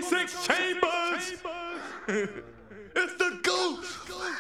46 chambers. It's the ghost.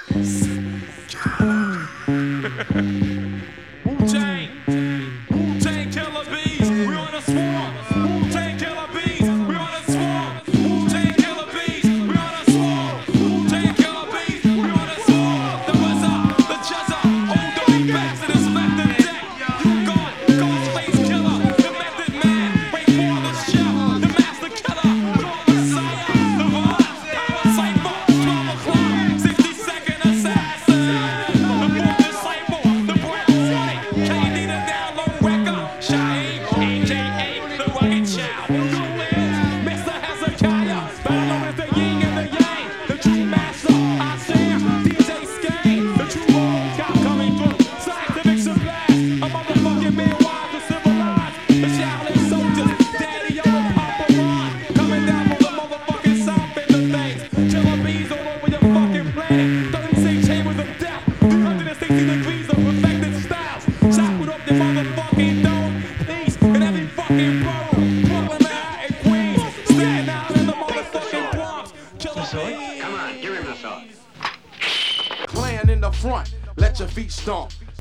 Wu-Tang, Wu-Tang Killer Bees, we on the swarm. Wu-Tang Killer Bees, we on the swarm. Wu-Tang Killer Bees, we on the swarm. Wu-Tang Killer Bees, we on the swarm. The buzzer, the juzzer, old dirty bastard is left in deck. You gone, Ghostface Killer, the method man, wait for the show, the master killer, the messiah, the vibe, power cypher, 12 o'clock, 60-second assassin. The boy disciple, the brown snake, KD the download record, Shaheem, AKA the rugged child. Who is Mr. Hezekiah? Battle with the yin and the yang, the true master, I Sam, DJ Skane, the true old cop coming through, scientific surprise, a motherfucking man wise and civilized, the Shaolin soldiers, Daddy O and Papa Ron, coming down from the motherfucking south in the things, killer bees all over your fucking planet, 36 chambers of death, 360 degrees of perfected styles, shackled up your motherfucking dome, peace in every fucking road, Brooklyn, Manhattan, Queens, Staten Island in the motherfucking Bronx, killer bees. Come on, give him the sword. Clan in the front, let your feet stomp.